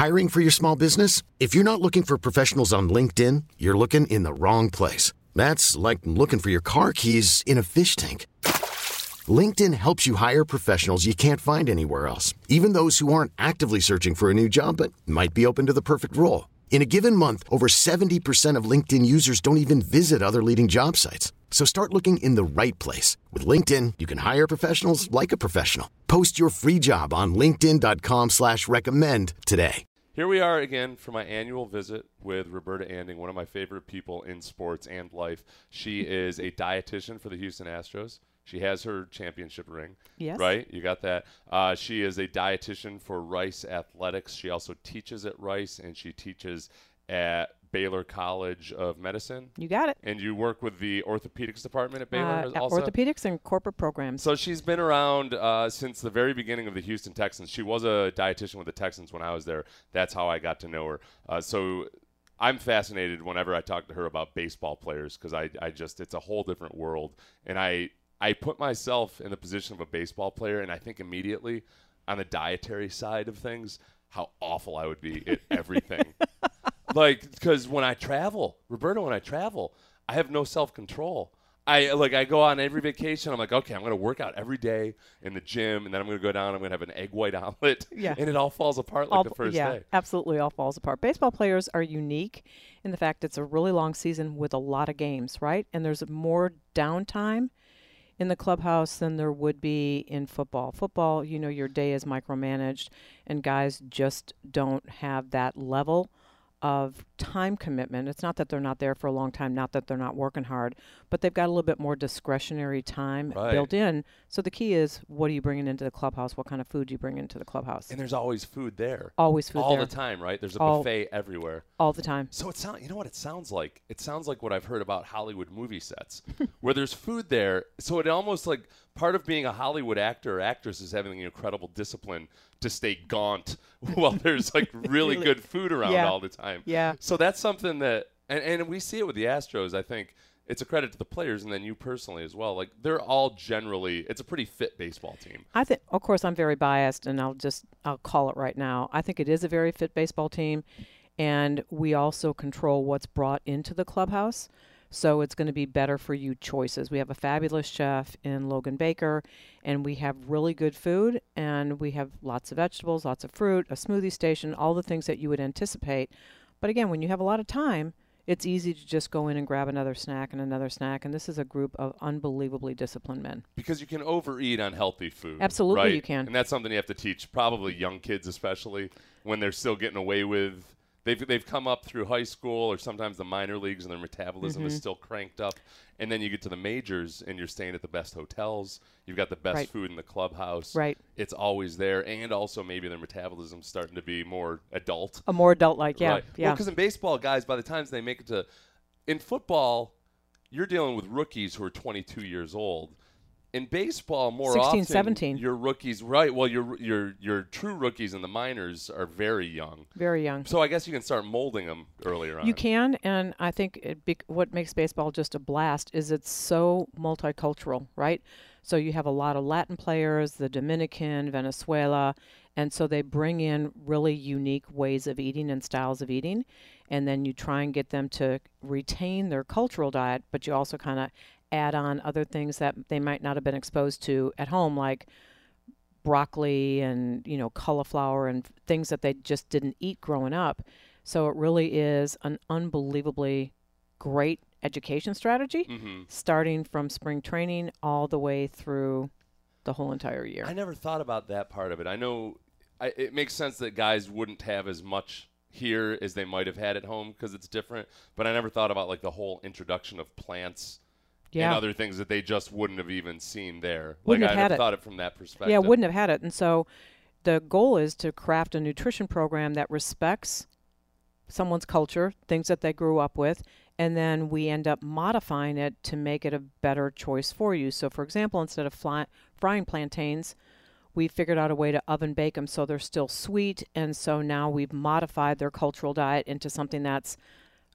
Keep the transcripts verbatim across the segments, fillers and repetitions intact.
Hiring for your small business? If you're not looking for professionals on LinkedIn, you're looking in the wrong place. That's like looking for your car keys in a fish tank. LinkedIn helps you hire professionals you can't find anywhere else, even those who aren't actively searching for a new job but might be open to the perfect role. In a given month, over seventy percent of LinkedIn users don't even visit other leading job sites. So start looking in the right place. With LinkedIn, you can hire professionals like a professional. Post your free job on linkedin dot com slash recommend today. Here we are again for my annual visit with Roberta Anding, one of my favorite people in sports and life. She is a dietitian for the Houston Astros. She has her championship ring. Yes. Right? You got that. Uh, she is a dietitian for Rice Athletics. She also teaches at Rice, and she teaches at Baylor College of Medicine. You got it. And you work with the orthopedics department at Baylor Uh, also? orthopedics and corporate programs. So she's been around uh, since the very beginning of the Houston Texans. She was a dietitian with the Texans when I was there. That's how I got to know her. Uh, so I'm fascinated whenever I talk to her about baseball players because I, I just, it's a whole different world. And I, I put myself in the position of a baseball player, and I think immediately on the dietary side of things, how awful I would be at everything. Like, because when I travel, Roberta, when I travel, I have no self-control. I like I go on every vacation. I'm like, okay, I'm going to work out every day in the gym, and then I'm going to go down. I'm going to have an egg white omelet, Yeah. and it all falls apart like all, the first yeah, day. absolutely all falls apart. Baseball players are unique in the fact it's a really long season with a lot of games, right? And there's more downtime in the clubhouse than there would be in football. Football, you know, your day is micromanaged, and guys just don't have that level of time commitment. It's not that they're not there for a long time, not that they're not working hard, but they've got a little bit more discretionary time Right. built in. So the key is, what are you bringing into the clubhouse? What kind of food do you bring into the clubhouse? And there's always food there. Always food all there. the time, right? There's a All- buffet everywhere. All the time. So it sounds, you know what it sounds like? It sounds like what I've heard about Hollywood movie sets, where there's food there. So it almost like part of being a Hollywood actor or actress is having the incredible discipline to stay gaunt while there's like really, Really? good food around Yeah. all the time. Yeah. So that's something that, and, and we see it with the Astros. I think it's a credit to the players and then you personally as well. Like they're all generally, it's a pretty fit baseball team. I think, of course, I'm very biased, and I'll just I'll call it right now. I think it is a very fit baseball team, and we also control what's brought into the clubhouse. So it's going to be better for you choices. We have a fabulous chef in Logan Baker, and we have really good food, and we have lots of vegetables, lots of fruit, a smoothie station, all the things that you would anticipate. But again, when you have a lot of time, it's easy to just go in and grab another snack and another snack. And this is a group of unbelievably disciplined men. Because you can overeat on healthy food. Absolutely, right? you can. And that's something you have to teach probably young kids, especially when they're still getting away with. They've, they've come up through high school or sometimes the minor leagues and their metabolism Mm-hmm. is still cranked up. And then you get to the majors and you're staying at the best hotels. You've got the best Right. food in the clubhouse. Right. It's always there. And also maybe their metabolism's starting to be more adult. A more adult-like, yeah. Right. yeah. Well, because in baseball, guys, by the time they make it to – in football, you're dealing with rookies who are twenty-two years old. In baseball, more sixteen, often, seventeen. your rookies, right? Well, your your your true rookies in the minors are very young. Very young. So I guess you can start molding them earlier on. You can, and I think it be, what makes baseball just a blast is it's so multicultural, right? So you have a lot of Latin players, the Dominican, Venezuela, and so they bring in really unique ways of eating and styles of eating, and then you try and get them to retain their cultural diet, but you also kind of add on other things that they might not have been exposed to at home, like broccoli and, you know, cauliflower and things that they just didn't eat growing up. So it really is an unbelievably great education strategy, Mm-hmm. starting from spring training all the way through the whole entire year. I never thought about that part of it. I know I, it makes sense that guys wouldn't have as much here as they might have had at home because it's different. But I never thought about like the whole introduction of plants Yeah. and other things that they just wouldn't have even seen there. Wouldn't like have I had never it. thought it from that perspective. Yeah, wouldn't have had it. And so the goal is to craft a nutrition program that respects someone's culture, things that they grew up with, and then we end up modifying it to make it a better choice for you. So, for example, instead of fly, frying plantains, we figured out a way to oven bake them so they're still sweet, and so now we've modified their cultural diet into something that's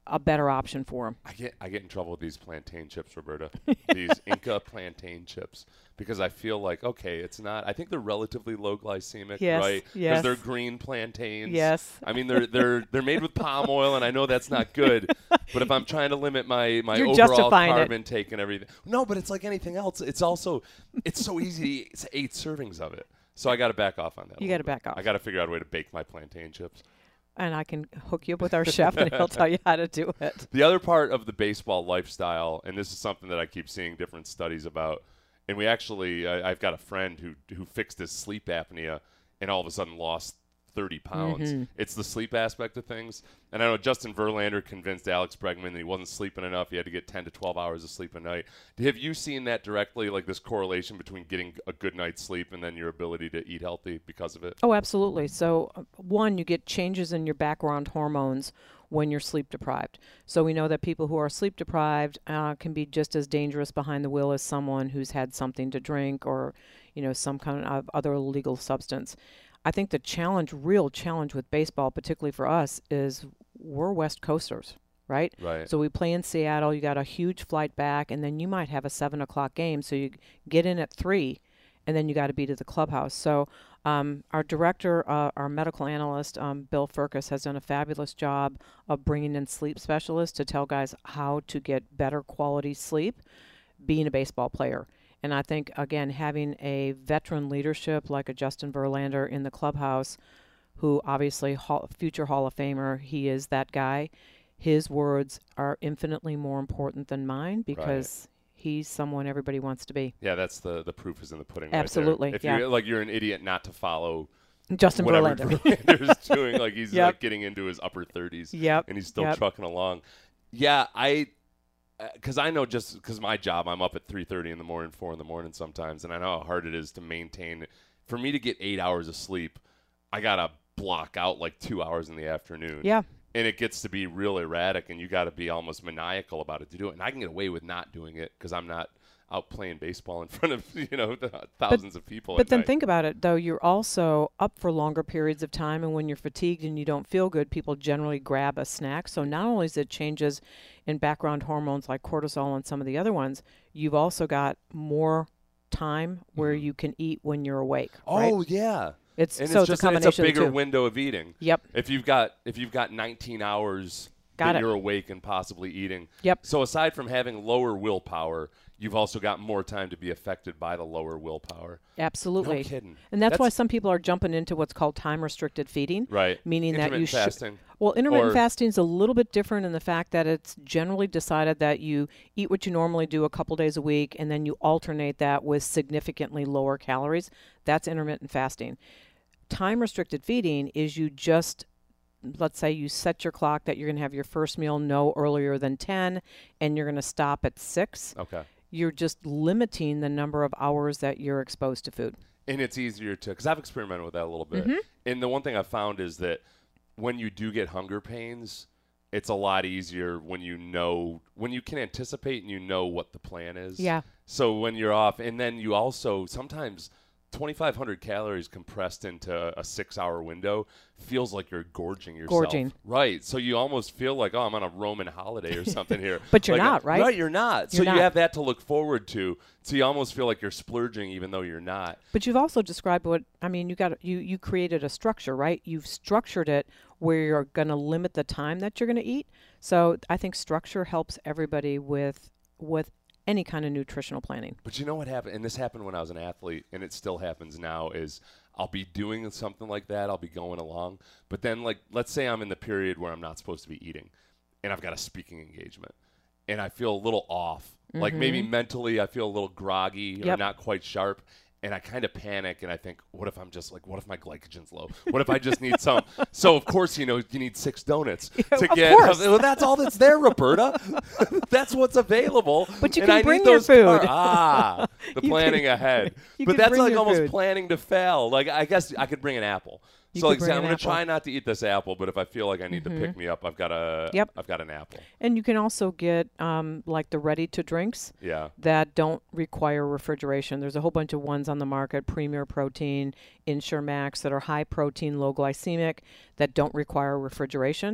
a better option for them. I get I get in trouble with these plantain chips, Roberta. These Inca plantain chips, because I feel like, okay, it's not. I think they're relatively low glycemic, Yes, right? Because yes. they're green plantains. Yes. I mean, they're they're they're made with palm oil, and I know that's not good. But if I'm trying to limit my my You're overall justifying carb it. intake and everything, no. But it's like anything else. It's also it's so easy to eat. It's eight servings of it. So I got to back off on that. You a got to little back bit. off. I got to figure out a way to bake my plantain chips. And I can hook you up with our chef, and he'll tell you how to do it. The other part of the baseball lifestyle, and this is something that I keep seeing different studies about, and we actually, I, I've got a friend who who fixed his sleep apnea and all of a sudden lost thirty pounds. Mm-hmm. It's the sleep aspect of things. And I know Justin Verlander convinced Alex Bregman that he wasn't sleeping enough. He had to get ten to twelve hours of sleep a night. Have you seen that directly, like this correlation between getting a good night's sleep and then your ability to eat healthy because of it? Oh, absolutely. So, uh, one, you get changes in your background hormones when you're sleep deprived. So we know that people who are sleep deprived uh, can be just as dangerous behind the wheel as someone who's had something to drink or, you know, some kind of other illegal substance. I think the challenge, real challenge with baseball, particularly for us, is we're West Coasters, right? Right. So we play in Seattle. You got a huge flight back, and then you might have a seven o'clock game. So you get in at three, and then you got to be to the clubhouse. So um, our director, uh, our medical analyst, um, Bill Furcus, has done a fabulous job of bringing in sleep specialists to tell guys how to get better quality sleep being a baseball player. And I think, again, having a veteran leadership like a Justin Verlander in the clubhouse, who obviously hall, future Hall of Famer, he is that guy. His words are infinitely more important than mine because right. he's someone everybody wants to be. Yeah, that's the the proof is in the pudding. Absolutely. Right there. If yeah. you're like you're an idiot not to follow Justin whatever Verlander. Verlander's doing, like he's Yep. like getting into his upper thirties, Yep. and he's still Yep. trucking along. Yeah, I. Because I know just because my job, I'm up at three thirty in the morning, four in the morning sometimes, and I know how hard it is to maintain. For me to get eight hours of sleep, I got to block out like two hours in the afternoon. Yeah. And it gets to be real erratic, and you got to be almost maniacal about it to do it. And I can get away with not doing it because I'm not out playing baseball in front of, you know, thousands but, of people. But at then night. think about it, though. You're also up for longer periods of time, and when you're fatigued and you don't feel good, people generally grab a snack. So not only is it changes in background hormones like cortisol and some of the other ones, you've also got more time where mm-hmm. you can eat when you're awake. Oh, right? yeah. It's, and so it's, it's just a combination it's a bigger of the two. window of eating. Yep. If you've got if you've got nineteen hours got that it. you're awake and possibly eating. Yep. So aside from having lower willpower, you've also got more time to be affected by the lower willpower. Absolutely. No kidding. And that's, That's- why some people are jumping into what's called time-restricted feeding. Right. Meaning that you Intermittent should. fasting. Well, intermittent Or- fasting is a little bit different in the fact that it's generally decided that you eat what you normally do a couple days a week, and then you alternate that with significantly lower calories. That's intermittent fasting. Time-restricted feeding is you just, let's say you set your clock that you're going to have your first meal no earlier than ten, and you're going to stop at six. Okay. You're just limiting the number of hours that you're exposed to food. And it's easier to, because I've experimented with that a little bit. Mm-hmm. And the one thing I've found is that when you do get hunger pains, it's a lot easier when you know, when you can anticipate and you know what the plan is. Yeah. So when you're off, and then you also, sometimes twenty-five hundred calories compressed into a six-hour window feels like you're gorging yourself. Gorging. Right. So you almost feel like, oh, I'm on a Roman holiday or something here. But you're Like, not, right? Right, you're not. You're so not. you have that to look forward to. So you almost feel like you're splurging even though you're not. But you've also described what I mean. You got you you created a structure, right? You've structured it where you're going to limit the time that you're going to eat. So I think structure helps everybody with with any kind of nutritional planning. But you know what happened? And this happened when I was an athlete, and it still happens now, is I'll be doing something like that. I'll be going along. But then, like, let's say I'm in the period where I'm not supposed to be eating, and I've got a speaking engagement, and I feel a little off. Mm-hmm. Like maybe mentally I feel a little groggy or Yep. not quite sharp. And I kind of panic, and I think, what if I'm just like, what if my glycogen's low? What if I just need some? So, of course, you know, you need six donuts to Of get. course. Well, that's all that's there, Roberta. That's what's available. But you and can I bring need your those car- food. ah, the You planning can- ahead. you But can that's bring like your almost food. planning to fail. Like, I guess I could bring an apple. You so, could like, say, bring I'm an going to apple. try not to eat this apple, but if I feel like I need Mm-hmm. to pick me up, I've got a, Yep. I've got an apple. And you can also get um, like the ready-to drinks Yeah. that don't require refrigeration. There's a whole bunch of ones on the market, Premier Protein, Ensure Max, that are high protein, low glycemic, that don't require refrigeration.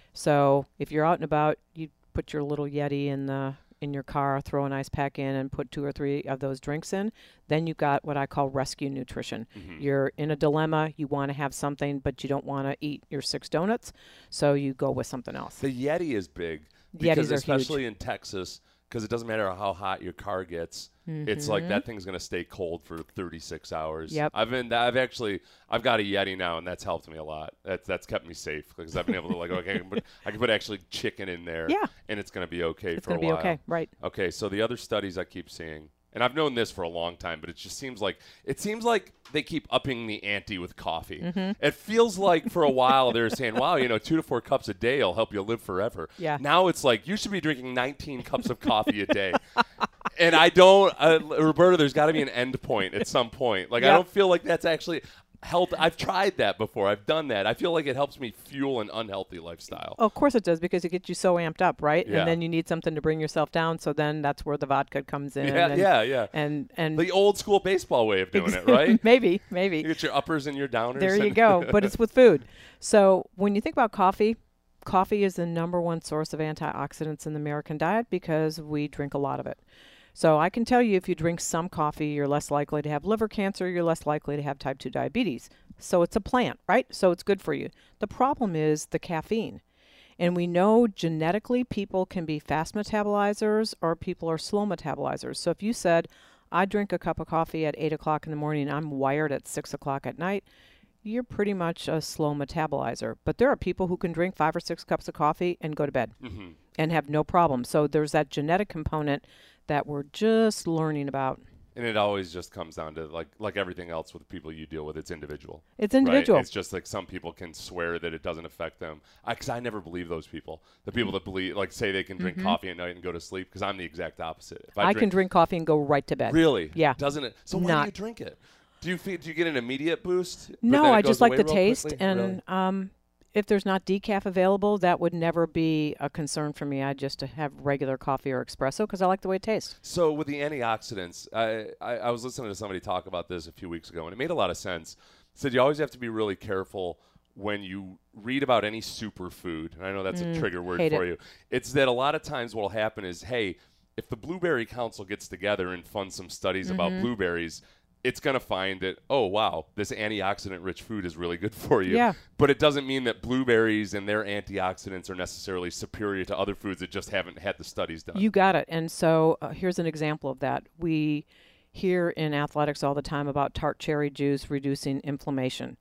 So if you're out and about, you put your little Yeti in the in your car, throw an ice pack in, and put two or three of those drinks in. Then you've got what I call rescue nutrition. Mm-hmm. You're in a dilemma. You want to have something, but you don't want to eat your six donuts, so you go with something else. The Yeti is big Yetis because are especially huge. in Texas, because it doesn't matter how hot your car gets. Mm-hmm. It's like that thing's gonna stay cold for thirty-six hours. Yep. I've been, I've actually, I've got a Yeti now, and that's helped me a lot. That's that's kept me safe because I've been able to like, okay, I can put, I can put actually chicken in there, Yeah. and it's gonna be okay It's for a going to be while. okay, right? Okay, so the other studies I keep seeing, and I've known this for a long time, but it just seems like it seems like they keep upping the ante with coffee. Mm-hmm. It feels like for a while they're saying, "Wow, you know, two to four cups a day will help you live forever." Yeah. Now it's like you should be drinking nineteen cups of coffee a day. And I don't, uh, Roberta. There's got to be an end point at some point. Like I Yep. don't feel like that's actually helped. I've tried that before. I've done that. I feel like it helps me fuel an unhealthy lifestyle. Oh, of course it does, because it gets you so amped up, right? Yeah. And then you need something to bring yourself down. So then that's where the vodka comes in. Yeah, and, yeah, yeah. And and The old school baseball way of doing it, right? maybe, maybe. You get your uppers and your downers. There you and- go. But it's with food. So when you think about coffee, coffee is the number one source of antioxidants in the American diet because we drink a lot of it. So I can tell you, if you drink some coffee, you're less likely to have liver cancer, you're less likely to have type two diabetes. So it's a plant, right? So it's good for you. The problem is the caffeine. And we know genetically people can be fast metabolizers or people are slow metabolizers. So if you said, I drink a cup of coffee at eight o'clock in the morning and I'm wired at six o'clock at night, you're pretty much a slow metabolizer. But there are people who can drink five or six cups of coffee and go to bed Mm-hmm. and have no problem. So there's that genetic component that we're just learning about. And it always just comes down to like like everything else with people you deal with. It's individual. It's right? individual. It's just like some people can swear that it doesn't affect them. Because I, I never believe those people. The people that believe, like, say they can drink Mhm. coffee at night and go to sleep. Because I'm the exact opposite. If I, I, can drink, drink coffee and go right to bed. really, Yeah. doesn't it? So why Not- do you drink it? Do you feel, do you get an immediate boost? but No, then it I goes just like away the real taste. quickly? And Really? um, if there's not decaf available, that would never be a concern for me. I just have regular coffee or espresso because I like the way it tastes. So with the antioxidants, I, I, I was listening to somebody talk about this a few weeks ago, and it made a lot of sense. Said you always have to be really careful when you read about any superfood. And I know that's Mm, a trigger word hate for it. you. It's that a lot of times what will happen is, hey, if the Blueberry Council gets together and funds some studies about Mhm. blueberries, it's going to find that, oh, wow, this antioxidant-rich food is really good for you. Yeah. But it doesn't mean that blueberries and their antioxidants are necessarily superior to other foods that just haven't had the studies done. You got it. And so uh, here's an example of that. We hear in athletics all the time about tart cherry juice reducing inflammation.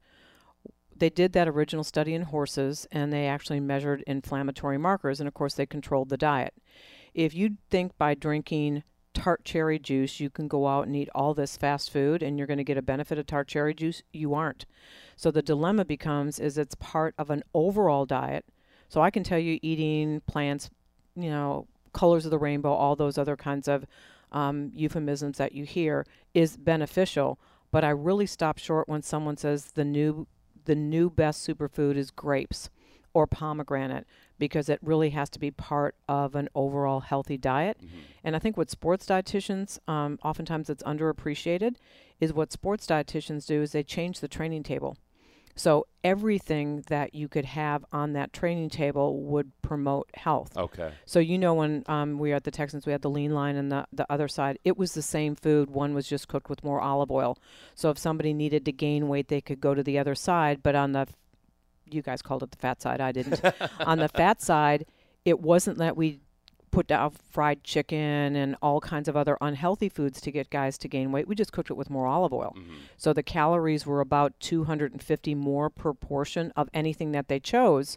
They did that original study in horses, and they actually measured inflammatory markers, and of course they controlled the diet. If you think by drinking tart cherry juice you can go out and eat all this fast food and you're going to get a benefit of tart cherry juice, you aren't. So the dilemma becomes, is it's part of an overall diet. So I can tell you eating plants, you know, colors of the rainbow, all those other kinds of um, euphemisms that you hear is beneficial. But I really stop short when someone says the new the new best superfood is grapes or pomegranate, because it really has to be part of an overall healthy diet. Mhm. And I think what sports dietitians, um, oftentimes it's underappreciated, is what sports dietitians do is they change the training table. So everything that you could have on that training table would promote health. Okay. So you know when um, we were at the Texans, we had the lean line and the, the other side. It was the same food. One was just cooked with more olive oil. So if somebody needed to gain weight, they could go to the other side. But on the, you guys called it the fat side, I didn't. On the fat side, it wasn't that we put down fried chicken and all kinds of other unhealthy foods to get guys to gain weight. We just cooked it with more olive oil. Mhm. So the calories were about two hundred fifty more per portion of anything that they chose.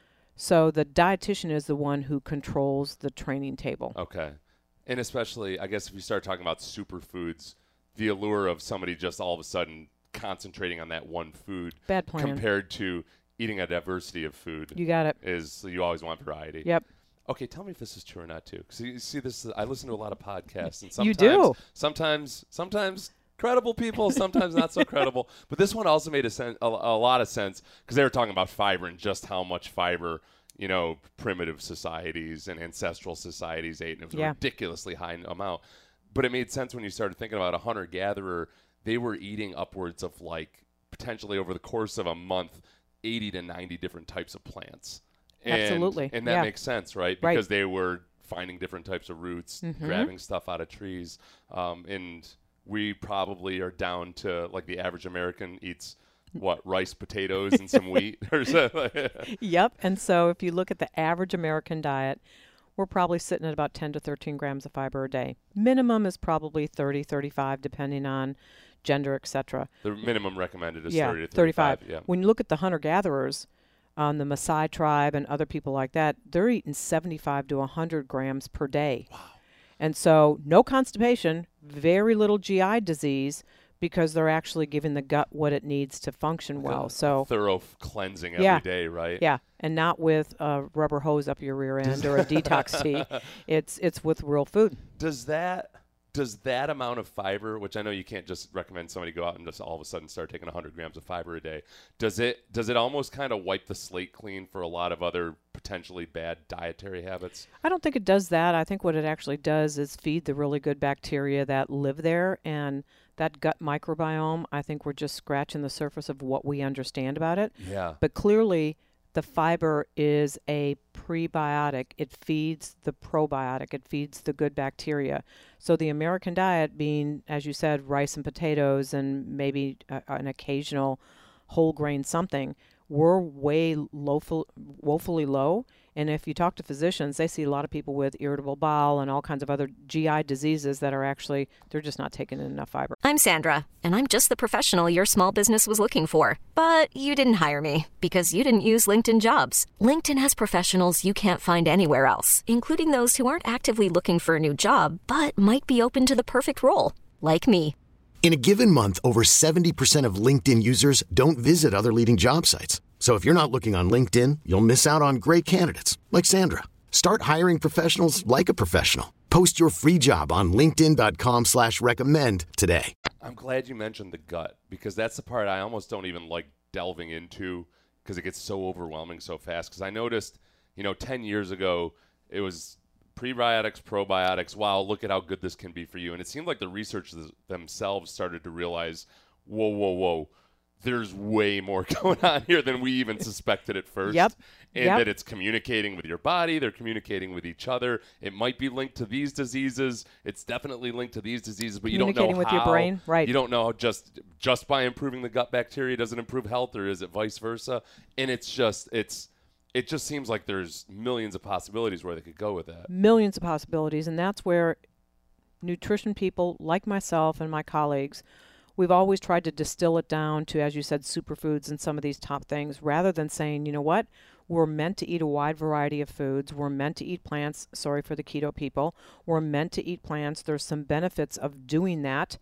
So the dietitian is the one who controls the training table. Okay. And especially, I guess if you start talking about superfoods, the allure of somebody just all of a sudden concentrating on that one food Bad plan. compared to eating a diversity of food You got it. is you always want variety. Yep. Okay, tell me if this is true or not too. Because you see, this I listen to a lot of podcasts, and sometimes, You do. sometimes, sometimes credible people, sometimes not so credible. But this one also made a, sen- a, a lot of sense because they were talking about fiber and just how much fiber, you know, primitive societies and ancestral societies ate, and it was Yeah. a ridiculously high amount. But it made sense when you started thinking about a hunter-gatherer. They were eating upwards of like potentially over the course of a month, eighty to ninety different types of plants. And, Absolutely. And that yeah. makes sense, right? Right. Because they were finding different types of roots, Mm-hmm. grabbing stuff out of trees. Um, and we probably are down to, like, the average American eats, what, rice, potatoes, and some wheat or something. Yep. And so if you look at the average American diet, we're probably sitting at about ten to thirteen grams of fiber a day. Minimum is probably thirty, thirty-five, depending on gender, et cetera. The minimum recommended is yeah, thirty to thirty-five. Yeah. When you look at the hunter-gatherers, um, the Maasai tribe and other people like that, they're eating seventy-five to one hundred grams per day. Wow. And so no constipation, very little G I disease, because they're actually giving the gut what it needs to function well. A So thorough f- cleansing Yeah. every day, right? yeah, and not with a rubber hose up your rear end or a detox tea. It's it's with real food. Does that does that amount of fiber, which I know you can't just recommend somebody go out and just all of a sudden start taking one hundred grams of fiber a day, does it does it almost kind of wipe the slate clean for a lot of other potentially bad dietary habits? I don't think it does that. I think what it actually does is feed the really good bacteria that live there, and that gut microbiome, I think we're just scratching the surface of what we understand about it. Yeah. But clearly, the fiber is a prebiotic. It feeds the probiotic. It feeds the good bacteria. So the American diet being, as you said, rice and potatoes and maybe a, an occasional whole grain something, we're way lowful, woefully low. And if you talk to physicians, they see a lot of people with irritable bowel and all kinds of other G I diseases that are actually, they're just not taking in enough fiber. I'm Sandra, and I'm just the professional your small business was looking for. But you didn't hire me because you didn't use LinkedIn Jobs. LinkedIn has professionals you can't find anywhere else, including those who aren't actively looking for a new job, but might be open to the perfect role, like me. In a given month, over seventy percent of LinkedIn users don't visit other leading job sites. So if you're not looking on LinkedIn, you'll miss out on great candidates like Sandra. Start hiring professionals like a professional. Post your free job on linkedin dot com slash recommend today. I'm glad you mentioned the gut, because that's the part I almost don't even like delving into, because it gets so overwhelming so fast. Because I noticed, you know, ten years ago, it was prebiotics, probiotics. Wow, look at how good this can be for you. And it seemed like the researchers themselves started to realize, whoa, whoa, whoa, there's way more going on here than we even suspected at first. Yep. And yep. that it's communicating with your body. They're communicating with each other. It might be linked to these diseases. It's definitely linked to these diseases, but you don't know Communicating with how. your brain, right. You don't know how just just by improving the gut bacteria does it improve health, or is it vice versa? And it's just it's it just seems like there's millions of possibilities where they could go with that. Millions of possibilities, and that's where nutrition people like myself and my colleagues, we've always tried to distill it down to, as you said, superfoods and some of these top things, rather than saying, you know what, we're meant to eat a wide variety of foods. We're meant to eat plants. Sorry for the keto people. We're meant to eat plants. There's some benefits of doing that,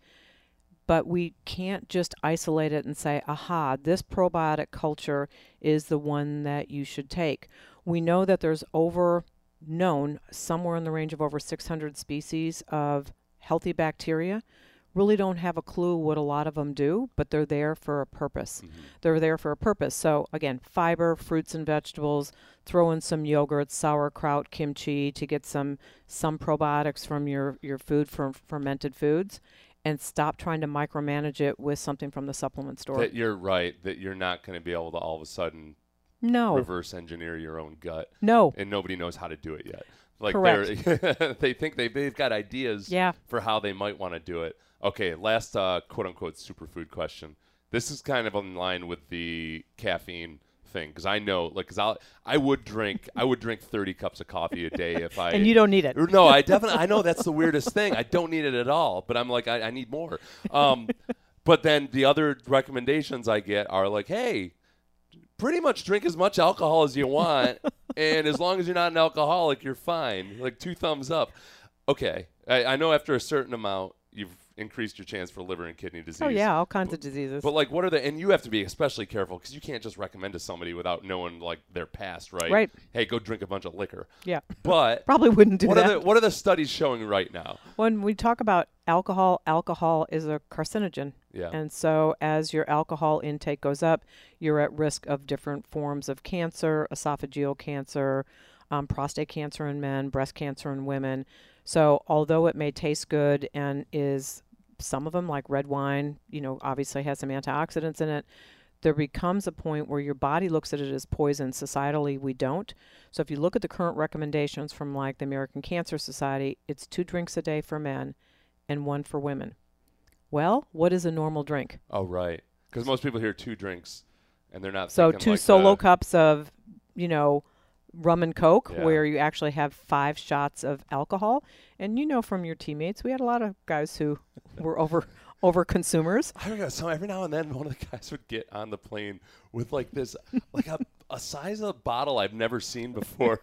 but we can't just isolate it and say, aha, this probiotic culture is the one that you should take. We know that there's over, known, somewhere in the range of over six hundred species of healthy bacteria. Really don't have a clue what a lot of them do, but they're there for a purpose. Mm-hmm. They're there for a purpose. So again, fiber, fruits and vegetables, throw in some yogurt, sauerkraut, kimchi to get some some probiotics from your, your food, from fermented foods, and stop trying to micromanage it with something from the supplement store. That you're right, that you're not going to be able to all of a sudden no. reverse engineer your own gut. No. And nobody knows how to do it yet. Like Correct. they're they think they've, they've got ideas yeah. for how they might want to do it. Okay, last uh, quote-unquote superfood question. This is kind of in line with the caffeine thing, because I know, like, because I I would drink I would drink thirty cups of coffee a day if I and you don't need it. No, I definitely I know that's the weirdest thing. I don't need it at all, but I'm like I, I need more. Um, but then the other recommendations I get are like, hey, pretty much drink as much alcohol as you want, and as long as you're not an alcoholic, you're fine. Like two thumbs up. Okay, I, I know after a certain amount, you've increased your chance for liver and kidney disease. Oh, yeah, all kinds but, of diseases. But, like, what are the – and you have to be especially careful, because you can't just recommend to somebody without knowing, like, their past, right? Right. Hey, go drink a bunch of liquor. Yeah. But – probably wouldn't do what that. Are the, what are the studies showing right now? When we talk about alcohol, alcohol is a carcinogen. Yeah. And so as your alcohol intake goes up, you're at risk of different forms of cancer, esophageal cancer, um, prostate cancer in men, breast cancer in women. So although it may taste good and is – some of them, like red wine, you know, obviously has some antioxidants in it, there becomes a point where your body looks at it as poison. Societally, we don't. So if you look at the current recommendations from like the American Cancer Society, it's two drinks a day for men and one for women. Well, what is a normal drink? Oh, right. Because most people hear two drinks, and they're not So thinking two like solo the, cups of, you know, rum and Coke, Yeah. where you actually have five shots of alcohol. And you know from your teammates, we had a lot of guys who were over over consumers. I don't know. So every now and then, one of the guys would get on the plane with like this, like a, a size of bottle I've never seen before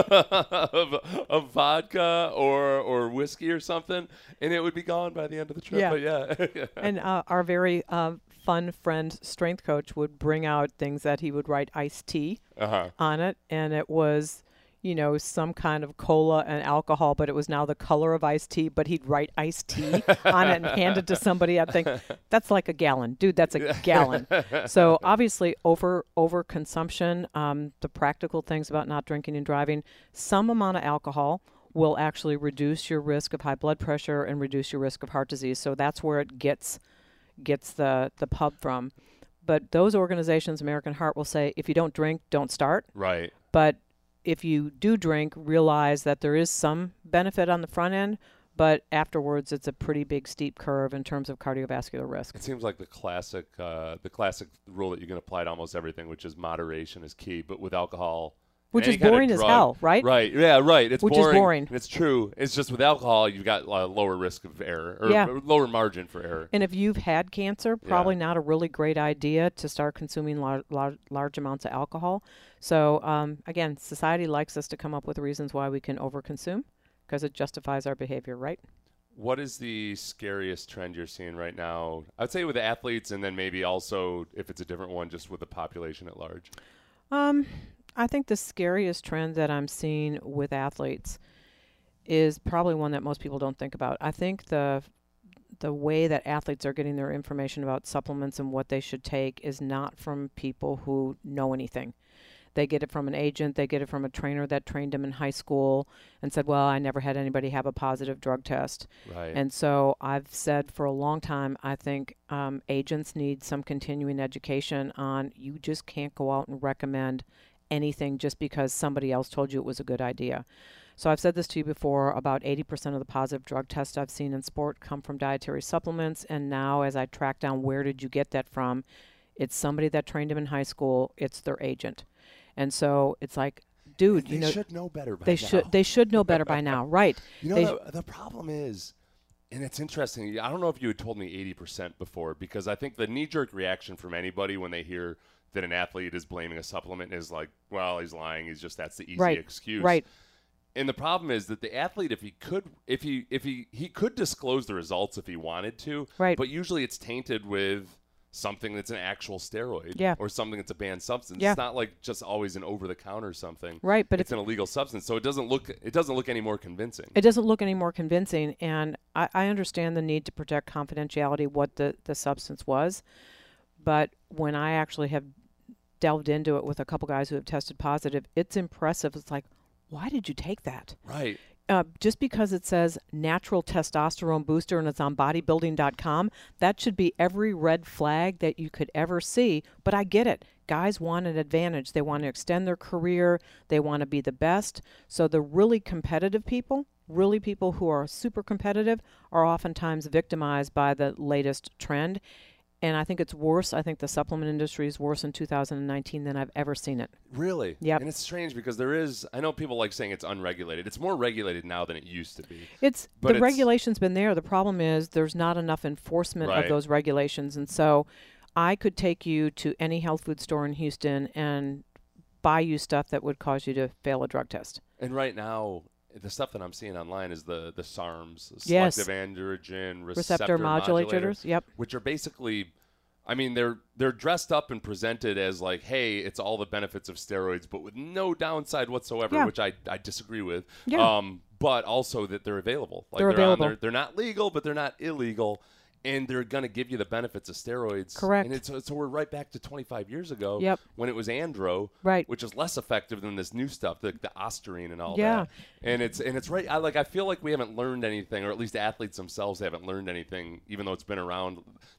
of, of vodka or or whiskey or something, and it would be gone by the end of the trip. Yeah. But yeah. And uh, our very uh, fun friend, strength coach, would bring out things that he would write iced tea uh-huh. on it, and it was, you know, some kind of cola and alcohol, but it was now the color of iced tea, but he'd write iced tea on it and hand it to somebody. I'd think, that's like a gallon. Dude, that's a gallon. So obviously over over consumption, um, the practical things about not drinking and driving, some amount of alcohol will actually reduce your risk of high blood pressure and reduce your risk of heart disease. So that's where it gets gets the, the pub from. But those organizations, American Heart, will say, if you don't drink, don't start. Right. But if you do drink, realize that there is some benefit on the front end, but afterwards it's a pretty big steep curve in terms of cardiovascular risk. It seems like the classic, uh, the classic rule that you can apply to almost everything, which is moderation is key. But with alcohol, Which any is kind of boring as drug- hell, right? Right. Yeah. Right. It's Which is boring. boring. and It's true. It's just with alcohol, you've got a lower risk of error or Yeah. lower margin for error. And if you've had cancer, probably not a really great idea to start consuming lar- lar- large amounts of alcohol. So, um, again, society likes us to come up with reasons why we can overconsume because it justifies our behavior, right? What is the scariest trend you're seeing right now? I'd say with athletes, and then maybe also, if it's a different one, just with the population at large. Um, I think the scariest trend that I'm seeing with athletes is probably one that most people don't think about. I think the the way that athletes are getting their information about supplements and what they should take is not from people who know anything. They get it from an agent. They get it from a trainer that trained them in high school and said, well, I never had anybody have a positive drug test. Right. And so I've said for a long time, I think um, agents need some continuing education on you just can't go out and recommend anything just because somebody else told you it was a good idea. So I've said this to you before, about eighty percent of the positive drug tests I've seen in sport come from dietary supplements. And now as I track down where did you get that from, it's somebody that trained them in high school. It's their agent. And so it's like, dude, they you know, should know better by they now. should they should know better by now, right? You know, They the, the problem is, and it's interesting, I don't know if you had told me eighty percent before, because I think the knee-jerk reaction from anybody when they hear that an athlete is blaming a supplement is like, well, he's lying. He's just, that's the easy Right, excuse. right. And the problem is that the athlete, if he could, if he, if he, he could disclose the results if he wanted to, Right. but usually it's tainted with something that's an actual steroid, Yeah. or something that's a banned substance. Yeah. It's not like just always an over-the-counter something. Right, but it's an illegal substance, so it doesn't look, it doesn't look any more convincing. It doesn't look any more convincing, and I, I understand the need to protect confidentiality, what the, the substance was, but when I actually have delved into it with a couple guys who have tested positive, it's impressive. It's like, why did you take that? Right. Uh, just because it says natural testosterone booster and it's on bodybuilding dot com, that should be every red flag that you could ever see. But I get it. Guys want an advantage. They want to extend their career. They want to be the best. So the really competitive people, really people who are super competitive, are oftentimes victimized by the latest trend. And I think it's worse. I think the supplement industry is worse in two thousand nineteen than I've ever seen it. Really? Yep. And it's strange because there is, I know people like saying it's unregulated. It's more regulated now than it used to be. It's But the it's- regulation's been there. The problem is there's not enough enforcement Right. of those regulations. And so I could take you to any health food store in Houston and buy you stuff that would cause you to fail a drug test. And right now, the stuff that I'm seeing online is the, the SARMs, Yes. selective androgen receptor, Receptor modulator, modulators, yep. which are basically, I mean, they're they're dressed up and presented as like, hey, it's all the benefits of steroids, but with no downside whatsoever, Yeah. which I, I disagree with. Yeah. Um, but also that they're available. Like They're they're on available. there. They're not legal, but they're not illegal. And they're going to give you the benefits of steroids. Correct. And it's, so we're right back to twenty-five years ago Yep. when it was Andro, Right. which is less effective than this new stuff, the, the Ostarine and all Yeah. that. And it's and it's right. I like. I feel like we haven't learned anything, or at least athletes themselves haven't learned anything, even though it's been around.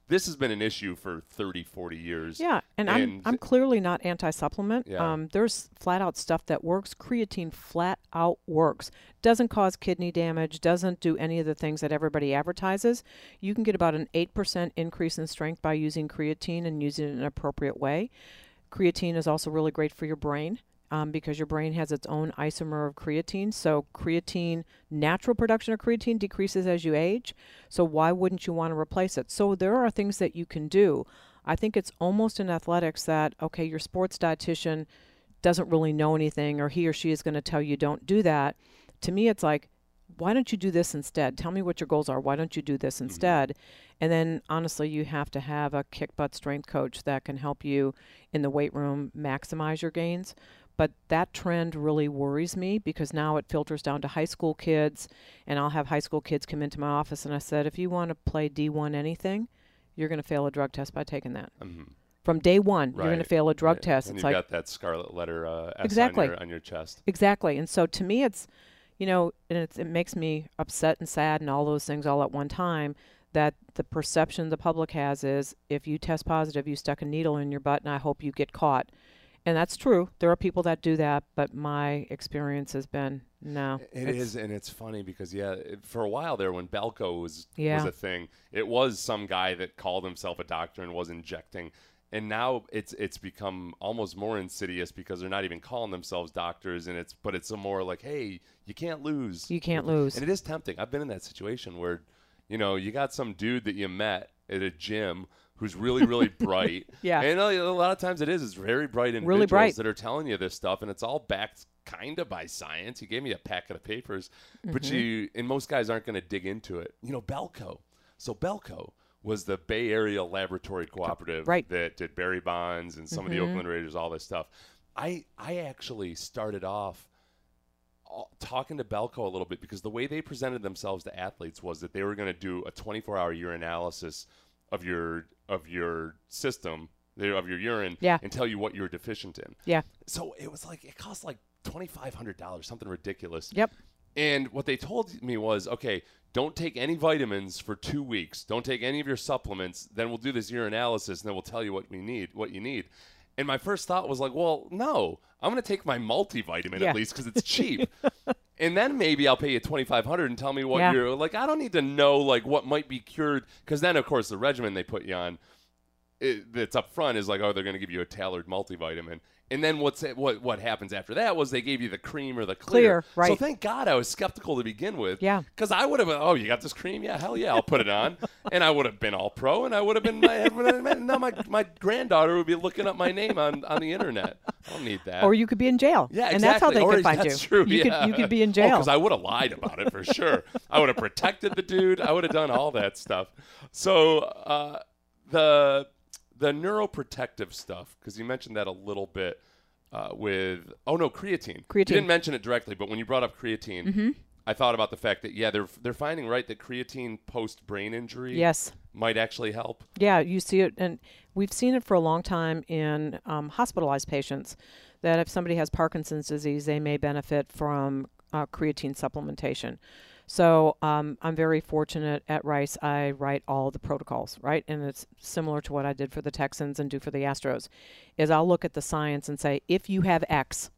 this has been an issue for thirty, forty years. Yeah, and, and I'm I'm clearly not anti-supplement. Yeah. Um, there's flat out stuff that works. Creatine flat out works. Doesn't cause kidney damage, doesn't do any of the things that everybody advertises. You can get about an eight percent increase in strength by using creatine and using it in an appropriate way. Creatine is also really great for your brain. Um, because your brain has its own isomer of creatine. So creatine, natural production of creatine decreases as you age. So why wouldn't you want to replace it? So there are things that you can do. I think it's almost in athletics that, okay, your sports dietitian doesn't really know anything, or he or she is going to tell you don't do that. To me, it's like, why don't you do this instead? Tell me what your goals are. Why don't you do this instead? Mm-hmm. And then, honestly, you have to have a kick-butt strength coach that can help you in the weight room maximize your gains. But that trend really worries me because now it filters down to high school kids, and I'll have high school kids come into my office, and I said, if you want to play D one anything, you're going to fail a drug test by taking that. Mm-hmm. From day one, right. You're going to fail a drug right. test. And it's you've like, got that scarlet letter uh, S exactly. on, your, on your chest. Exactly. And so to me, it's, you know, and it's, it makes me upset and sad and all those things all at one time, that the perception the public has is if you test positive, you stuck a needle in your butt, and I hope you get caught. And that's true. There are people that do that, but my experience has been no. It is, and it's funny because, yeah, it, for a while there when Belco was, yeah. was a thing, it was some guy that called himself a doctor and was injecting. And now it's it's become almost more insidious because they're not even calling themselves doctors, and it's but it's a more like, hey, you can't lose. You can't lose. And it is tempting. I've been in that situation where, you know, you got some dude that you met at a gym who's really, really bright. Yeah. And a lot of times it is. It's very bright individuals really bright. that are telling you this stuff, and it's all backed kind of by science. He gave me a packet of papers, mm-hmm. but you and most guys aren't going to dig into it. You know, Belco. So Belco was the Bay Area Laboratory Cooperative right. that did Barry Bonds and some mm-hmm. of the Oakland Raiders, all this stuff. I I actually started off talking to Belco a little bit because the way they presented themselves to athletes was that they were going to do a twenty-four hour urinalysis of your of your system, of your urine, yeah. and tell you what you're deficient in. Yeah. So it was like, it cost like twenty-five hundred dollars, something ridiculous. Yep. And what they told me was, okay, don't take any vitamins for two weeks. Don't take any of your supplements. Then we'll do this urinalysis, and then we'll tell you what we need, what you need. And my first thought was like, well, no, I'm going to take my multivitamin yeah. at least because it's cheap. And then maybe I'll pay you twenty-five hundred dollars and tell me what yeah. you're like. I don't need to know like what might be cured, because then of course the regimen they put you on, it, that's up front is like, oh, they're going to give you a tailored multivitamin. And then what's it, what what happens after that was they gave you the cream or the clear. Clear, right. So thank God I was skeptical to begin with. Yeah. Because I would have been, oh, you got this cream? Yeah, hell yeah, I'll put it on. And I would have been all pro, and I would have been, my, now my, my granddaughter would be looking up my name on, on the internet. I don't need that. Or you could be in jail. Yeah, exactly. And that's how they or could find that's you. True, you, yeah. could, you could be in jail. Because I would have lied about it for sure. I would have protected the dude. I would have done all that stuff. So uh, the the neuroprotective stuff, because you mentioned that a little bit. Uh, with oh no creatine. Creatine. You didn't mention it directly, but when you brought up creatine, mm-hmm. I thought about the fact that yeah, they're they're finding right that creatine post brain injury yes. might actually help. Yeah, you see it, and we've seen it for a long time in um, hospitalized patients. That if somebody has Parkinson's disease, they may benefit from uh, creatine supplementation. So um, I'm very fortunate at Rice. I write all the protocols, right? And it's similar to what I did for the Texans and do for the Astros, is I'll look at the science and say, if you have X,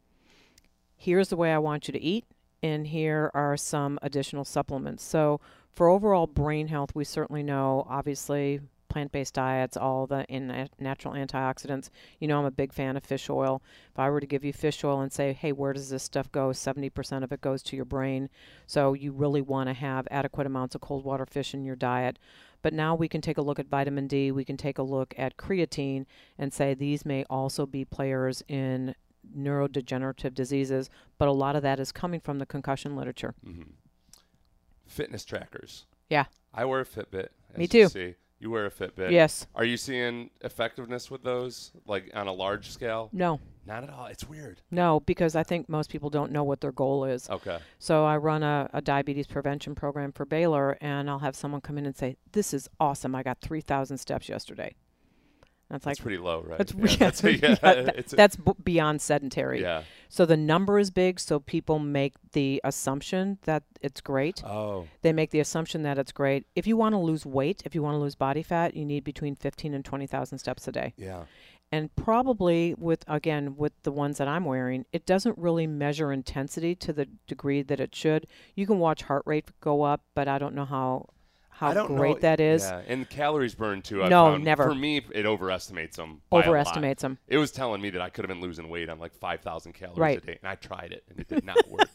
here's the way I want you to eat, and here are some additional supplements. So for overall brain health, we certainly know, obviously, plant-based diets, all the in natural antioxidants. You know, I'm a big fan of fish oil. If I were to give you fish oil and say, hey, where does this stuff go? seventy percent of it goes to your brain. So you really want to have adequate amounts of cold water fish in your diet. But now we can take a look at vitamin D. We can take a look at creatine and say these may also be players in neurodegenerative diseases. But a lot of that is coming from the concussion literature. Mm-hmm. Fitness trackers. Yeah. I wear a Fitbit. Me too. You see. You wear a Fitbit. Yes. Are you seeing effectiveness with those, like on a large scale? No. Not at all. It's weird. No, because I think most people don't know what their goal is. Okay. So I run a, a diabetes prevention program for Baylor, and I'll have someone come in and say, this is awesome. I got three thousand steps yesterday. That's That's like pretty low, right? That's, yeah, yeah, that's, a, yeah, yeah, that- it's a- that's b- beyond sedentary. yeah. So the number is big, so people make the assumption that it's great. Oh, They make the assumption that it's great. If you want to lose weight, if you want to lose body fat, you need between fifteen and twenty thousand steps a day. yeah. And probably with, again, with the ones that I'm wearing, it doesn't really measure intensity to the degree that it should. You can watch heart rate go up, but I don't know how how I don't great know. that is. Yeah, and calories burned too. I No, found. never. For me, it overestimates them. by a lot. Overestimates them. It was telling me that I could have been losing weight on like five thousand calories Right. a day, and I tried it, and it did not work.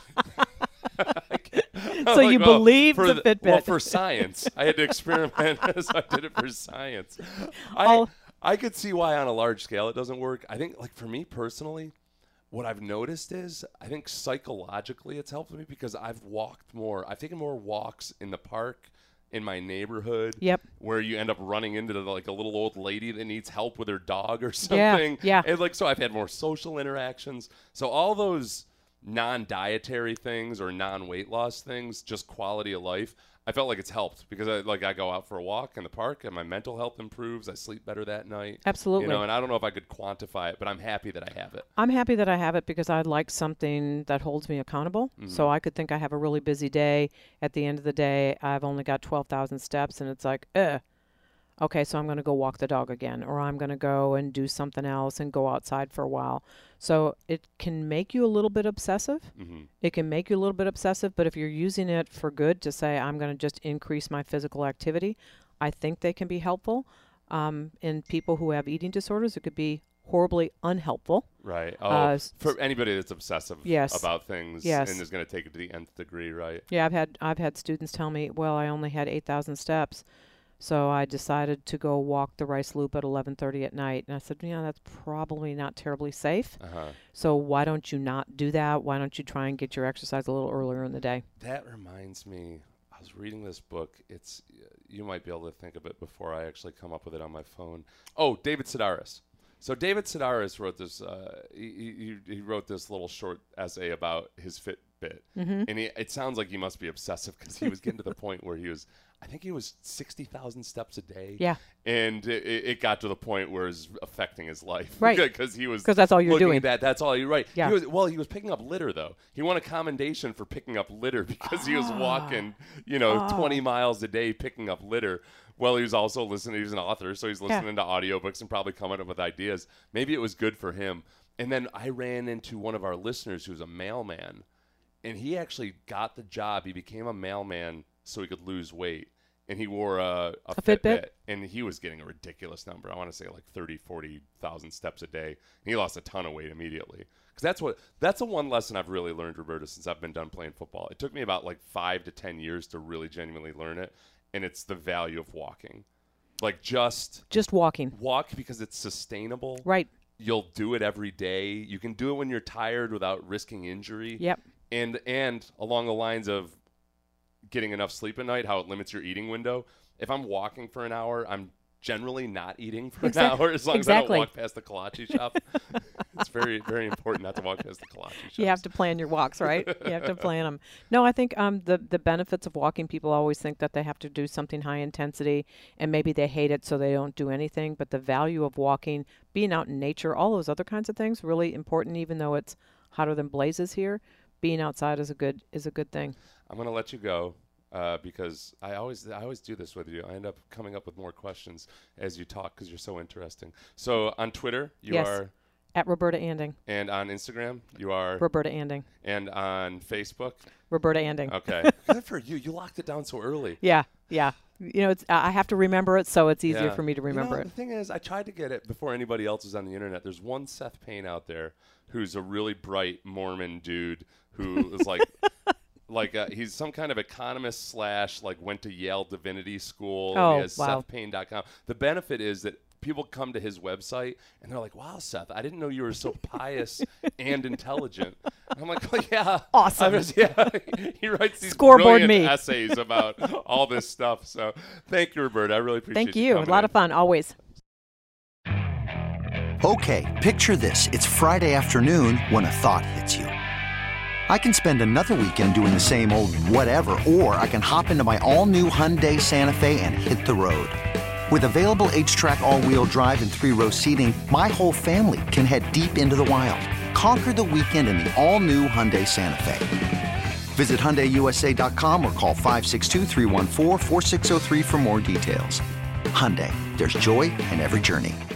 So you believe for the Fitbit. Well, for science, I had to experiment, so I did it for science. I I'll- I could see why on a large scale it doesn't work. I think, like for me personally, what I've noticed is I think psychologically it's helped me because I've walked more. I've taken more walks in the park in my neighborhood. Yep. Where you end up running into like a little old lady that needs help with her dog or Yeah, something. yeah. And like so I've had more social interactions. So all those non-dietary things or non-weight loss things, just quality of life, I felt like it's helped because I like I go out for a walk in the park and my mental health improves. I sleep better that night. Absolutely. You know, and I don't know if I could quantify it, but I'm happy that I have it. I'm happy that I have it because I like something that holds me accountable. Mm-hmm. So I could think I have a really busy day. At the end of the day, I've only got twelve thousand steps, and it's like, eh. Okay, so I'm going to go walk the dog again, or I'm going to go and do something else and go outside for a while. So it can make you a little bit obsessive. Mm-hmm. It can make you a little bit obsessive, but if you're using it for good to say, I'm going to just increase my physical activity, I think they can be helpful. Um, in people who have eating disorders, it could be horribly unhelpful. Right. Oh, Uh, s- for anybody that's obsessive Yes. about things Yes. and is going to take it to the nth degree, right? Yeah, I've had I've had students tell me, well, I only had eight thousand steps. So I decided to go walk the Rice Loop at eleven thirty at night. And I said, yeah, that's probably not terribly safe. Uh-huh. So why don't you not do that? Why don't you try and get your exercise a little earlier in the day? That reminds me, I was reading this book. It's you might be able to think of it before I actually come up with it on my phone. Oh, David Sedaris. So David Sedaris wrote this. Uh, he, he he wrote this little short essay about his Fitbit, Mm-hmm. and he, it sounds like he must be obsessive because he was getting to the point where he was. I think he was sixty thousand steps a day. Yeah. And it, it got to the point where it was affecting his life. Right. Because he was 'Cause that's all you're looking doing. at that. That's all you're right. Yeah. He was, well, he was picking up litter, though. He won a commendation for picking up litter because he was walking, you know, twenty miles a day picking up litter. Well, he was also listening. He was an author, so he's listening to audiobooks and probably coming up with ideas. Maybe it was good for him. And then I ran into one of our listeners who's a mailman, and he actually got the job. He became a mailman so he could lose weight. And he wore a, a, A Fitbit? Fitbit, and he was getting a ridiculous number. I want to say like thirty, forty thousand steps a day. And he lost a ton of weight immediately. Because that's what that's the one lesson I've really learned, Roberta, since I've been done playing football. It took me about like five to ten years to really genuinely learn it, and it's the value of walking. Like just Just walking. walk because it's sustainable. Right. You'll do it every day. You can do it when you're tired without risking injury. Yep. And and along the lines of getting enough sleep at night, how it limits your eating window. If I'm walking for an hour, I'm generally not eating for Exact- an hour as long exactly. as I don't walk past the kolache shop. It's very, very important not to walk past the kolache shop. You have to plan your walks, right? You have to plan them. No, I think um, the the benefits of walking, people always think that they have to do something high intensity, and maybe they hate it, so they don't do anything. But the value of walking, being out in nature, all those other kinds of things, really important. Even though it's hotter than blazes here, being outside is a good is a good thing. I'm going to let you go. Uh, because I always I always do this with you. I end up coming up with more questions as you talk because you're so interesting. So on Twitter, you Yes. are, At Roberta Anding. and on Instagram, you are, Roberta Anding. and on Facebook. Roberta Anding. Okay, good for you. You locked it down so early. Yeah, yeah. You know, it's I have to remember it, so it's easier Yeah. for me to remember you know, it. The thing is, I tried to get it before anybody else was on the internet. There's one Seth Payne out there who's a really bright Mormon dude who is like. Like uh, he's some kind of economist slash like went to Yale Divinity School. Oh, and he has wow. Seth Payne dot com. The benefit is that people come to his website and they're like, "Wow, Seth, I didn't know you were so pious and intelligent." And I'm like, "Well, yeah, Awesome. I was- yeah." He writes these Scoreboard brilliant me. essays about all this stuff. So thank you, Roberta. I really appreciate Thank you. A coming lot in. of fun, always. Okay, picture this. It's Friday afternoon when a thought hits you. I can spend another weekend doing the same old whatever, or I can hop into my all-new Hyundai Santa Fe and hit the road. With available H-Track all-wheel drive and three-row seating, my whole family can head deep into the wild. Conquer the weekend in the all-new Hyundai Santa Fe. Visit Hyundai U S A dot com or call five six two, three one four, four six zero three for more details. Hyundai, there's joy in every journey.